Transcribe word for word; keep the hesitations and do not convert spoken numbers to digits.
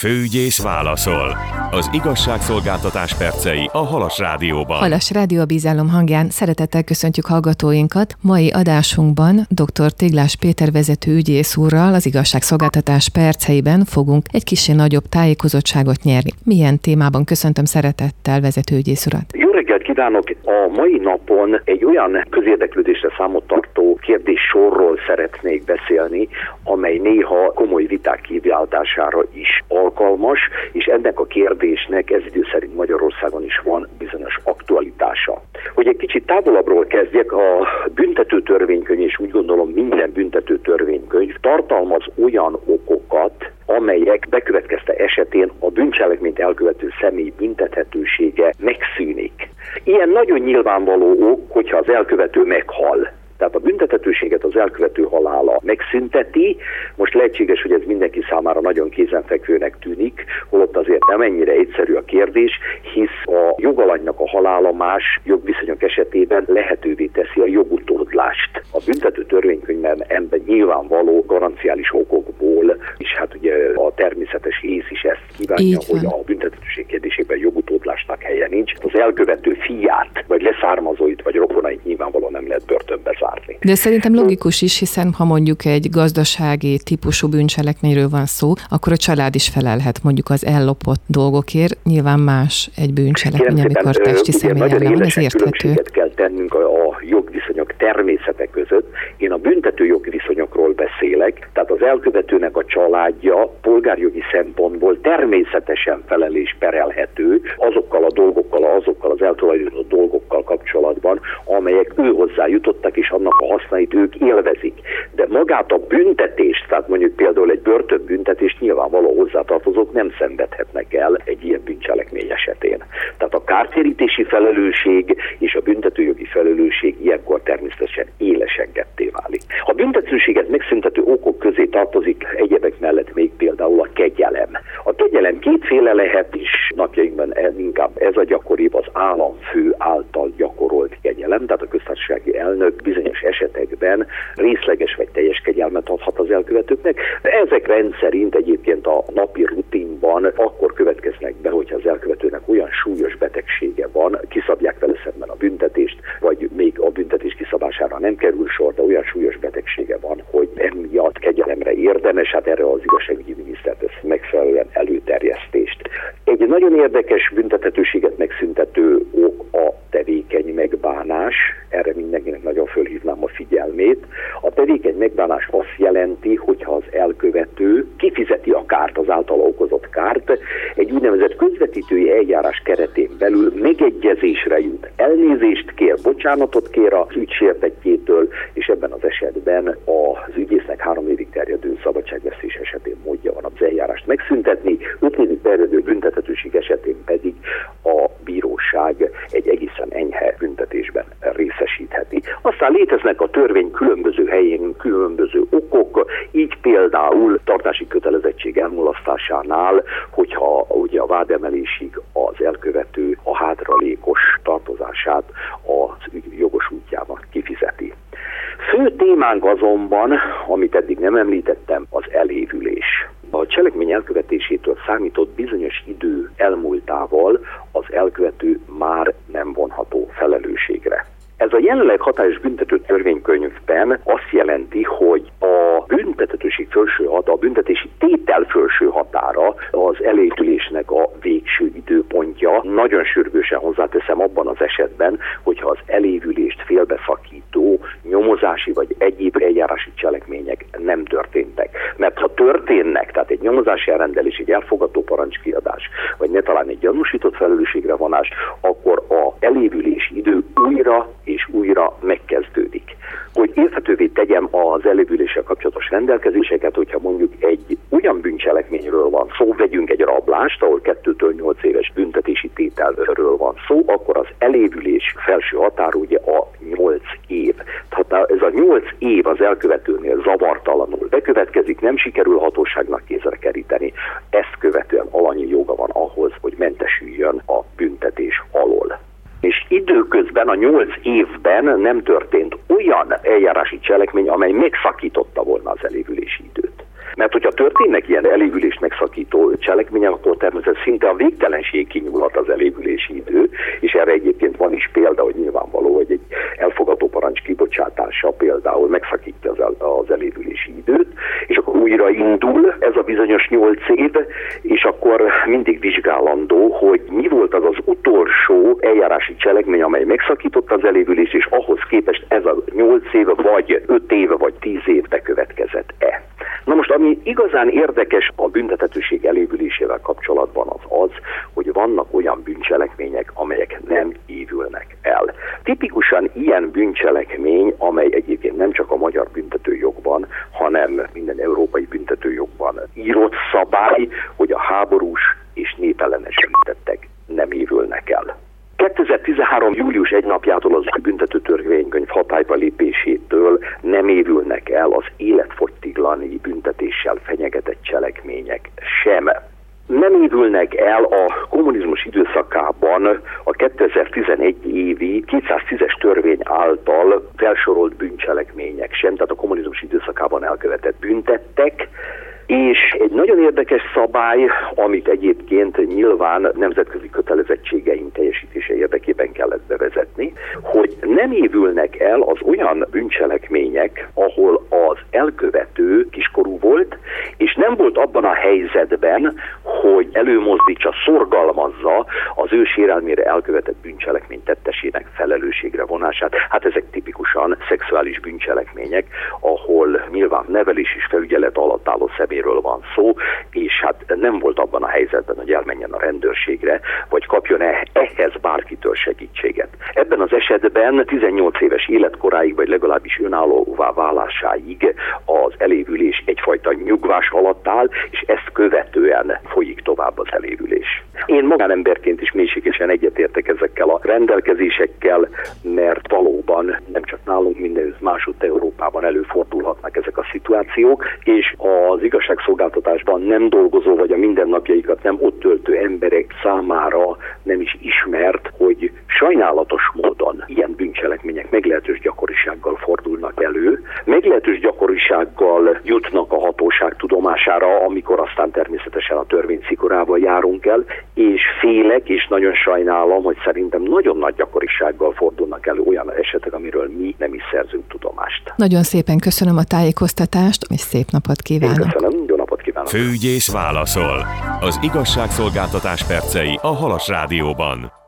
Főügyész válaszol. Az igazságszolgáltatás percei a Halas Rádióban. Halas Rádió a bizalom hangján szeretettel köszöntjük hallgatóinkat. Mai adásunkban dr. Téglás Péter vezető ügyész úrral az igazságszolgáltatás perceiben fogunk egy kicsi nagyobb tájékozottságot nyerni. Milyen témában köszöntöm szeretettel vezető ügyész urat? Jó reggelt kívánok! A mai napon egy olyan közérdeklődésre számot tartó kérdéssorról szeretnék beszélni, amely néha komoly viták kiváltására is alkalmas, és ennek a kérdésnek ez idő szerint Magyarországon is van bizonyos aktualitása. Hogy egy kicsit távolabbról kezdjek, a büntető törvénykönyv, és úgy gondolom minden büntető törvénykönyv tartalmaz olyan okokat, amelyek bekövetkezte esetén a bűncselekményt elkövető személy büntethetősége megszűnik. Ilyen nagyon nyilvánvaló ok, hogyha az elkövető meghal. Tehát a büntethetőséget az elkövető halála megszünteti. Most lehetséges, hogy ez mindenki számára nagyon kézenfekvőnek tűnik, holott azért nem ennyire egyszerű a kérdés, hisz a jogalanynak a halála más jogviszonyok esetében lehetővé teszi a jogutódlást. A büntető törvénykönyvben ebben nyilvánvaló garanciális okokból, és hát ugye a természetes ész is ezt kívánja, hogy a büntethetőség kérdésében jogutódlásnak helye nincs. Az elkövető fiát, vagy leszármazóit, vagy rokonait nyilvánvalóan nem lehet börtönbe zárni. De szerintem logikus is, hiszen ha mondjuk egy gazdasági típusú bűncselekményről van szó, akkor a család is felelhet mondjuk az ellopott dolgokért. Nyilván más egy bűncselekmény, amikor testi személy ellen van, ez érthető. Különbséget kell tennünk a, a jogviszonyok természete között. Én a büntető jogviszonyokról beszélek, tehát az elkövetőnek a családja polgárjogi szempontból természetesen felelés perelhető azokkal a dolgokkal, azokkal az eltulajdonított dolgokkal kapcsolatban, amelyek ő hozzájutottak, és annak a hasznait ők élvezik. De magát a büntetést, tehát mondjuk például egy börtönbüntetést nyilvánvaló hozzátartozók nem szenvedhetnek el egy ilyen bűncselekmény esetén. Tehát a kártérítési felelősség és a büntetőjogi felelősség ilyenkor természetesen élesengedté válik. A büntetőséget megszüntető okok közé tartozik egyebek mellett még például a kegyelem. A kegyelem kétféle lehet is, napjainkban inkább ez a gyakoribb, az államfő által gyakorolt kegyelem, tehát a köztársasági elnök bizonyos esetekben részleges vagy teljes kegyelmet adhat az elkövetőknek. Ezek rendszerint egyébként a napi rutinban akkor következnek be, hogyha az elkövetőnek olyan súlyos betegsége van, kiszabják vele szemben a büntetést, vagy még a büntetés kiszabására nem kerül sor, de olyan súlyos betegsége van, hogy emiatt kegyelemre érdemes, hát erre az igazságügyi miniszter tesz megfelelően előterjesztést. Egy nagyon érdekes büntethetőséget megszüntető ok a tevékeny megbánás, erre mindenkinek nagyon fölhívnám a figyelmét. A tevékeny megbánás azt jelenti, hogyha az elkövető kifizeti a kárt, az általa okozott kárt, egy úgynevezett közvetítői eljárás keretén belül megegyezésre jut, elnézést kér, bocsánatot kér az ügy sértettjétől, és ebben az esetben az ügyésznek három évig terjedő szabadságvesztés esetén módja van az eljárást megszüntetni, öt évig terjedő büntethetőség esetén pedig a bíróság egy egészen enyhe büntetésben részesítheti. Aztán léteznek a törvény különböző helyén különböző okok, így például tartási kötelezettség elmulasztásánál, hogyha ugye a vádemelésig az elkövető a hátralékos tartozását az ügy jogos útjában kifizeti. Fő témánk azonban, amit eddig nem említettem, az elévülés. A cselekmény elkövetésétől számított bizonyos idő elmúltával az elkövető már nem vonható felelősségre. Ez a jelenleg hatályos büntető törvénykönyvben azt jelenti, hogy a büntethetőség felső határa, a büntetési tétel felső határa az elévülésnek a végső időpontja. Nagyon sürgősen hozzáteszem abban az esetben, hogyha az elévülést félbeszakító nyomozási vagy egyéb eljárási cselekmények nem történtek. Mert ha történnek, tehát egy nyomozási elrendelés, egy elfogadó parancskiadás, vagy ne talán egy gyanúsított felelősségre vonás, akkor az elévülési idő újra és újra megkezdődik. Hogy érthetővé tegyem az elévüléssel kapcsolatos rendelkezéseket, hogyha mondjuk egy olyan bűncselekményről van szó, vegyünk egy rablást, ahol kettőtől nyolc éves büntetési tételről van szó, akkor az elévülés felső határ ugye a nyolc év. Tehát ez a nyolc év az elkövetőnél zavartalanul bekövetkezik, nem sikerül hatóságnak kézre keríteni, ezt követően alanyi joga van ahhoz, hogy mentesüljön a büntetés alól. És időközben a nyolc évben nem történt olyan eljárási cselekmény, amely megszakította volna az elévülési időt. Mert hogyha történnek ilyen elévülést megszakító cselekmények, akkor természetesen szinte a végtelenség kinyúlhat az elévülési idő, és erre egyébként van is példa, hogy nyilvánvaló, hogy egy elfogadó parancs kibocsátása például megszakítja az, el, az elévülési időt, és akkor újra indul ez a bizonyos nyolc év, és akkor mindig vizsgálandó, hogy mi volt az az utolsó eljárási cselekmény, amely megszakította az elévülést, és ahhoz képest ez a nyolc év, vagy öt év, vagy tíz év bekövetkezett-e. Na most, ami igazán érdekes a büntethetőség elévülésével kapcsolatban az az, hogy vannak olyan bűncselekmények, amelyek nem évülnek el. Tipikusan ilyen bűncselekmény, amely egyébként nem csak a magyar büntetőjogban, hanem minden európai büntetőjogban írott szabály, hogy a háborús és népellenes büntettek nem évülnek el. kétezer-tizenhárom. július egy napjától az új büntetőtörvénykönyv hatályba lépésétől nem évülnek el az életfogytiglani büntetéssel fenyegetett cselekmények sem. Nem évülnek el a kommunizmus időszakában a kétezer-tizenegy évi kétszáztízes törvény által felsorolt bűncselekmények sem, tehát a kommunizmus időszakában elkövetett büntettek, és egy nagyon érdekes szabály, amit egyébként nyilván nemzetközi kötelezettségeink teljesítése érdekében kellett bevezetni, hogy nem évülnek el az olyan bűncselekmények, ahol az elkövető kiskorú volt, és nem volt abban a helyzetben, hogy előmozdítsa, szorgalmazza az ő sérelmére elkövetett bűncselekmény tettesének felelősségre vonását. Hát ezek tipikusan szexuális bűncselekmények, ahol nyilván nevelés és felügyelet alatt álló szeméről van szó, és hát nem volt abban a helyzetben, hogy elmenjen a rendőrségre, vagy kapjon ehhez bárkitől segítséget. Ebben az esetben tizennyolc éves életkoráig, vagy legalábbis önállóvá válásáig az elévülés egyfajta nyugvás alatt áll, és ezt követően folyik tovább az elévülés. Én magánemberként is mélységesen egyetértek ezekkel a rendelkezésekkel, mert valóban nem csak nálunk, mindenütt másutt Európában előfordulhatnak ezek a szituációk, és az igazságszolgáltatásban nem dolgozó, vagy a mindennapjaikat nem ott töltő emberek számára nem is ismert, hogy sajnálatos módon ilyen bűncselekmények meglehetős gyakorisággal fordulnak elő, meglehetős gyakorisággal jutnak a hatóság tudomására, amikor aztán természetesen a törvény szikorával járunk el, és félek, és nagyon sajnálom, hogy szerintem nagyon nagy gyakorisággal fordulnak elő olyan esetek, amiről mi nem is szerzünk tudomást. Nagyon szépen köszönöm a tájékoztatást, és szép napot kívánok! Én köszönöm, jó napot kívánok! Főügyész válaszol. Az igazságszolgáltatás percei a Halas Rádióban.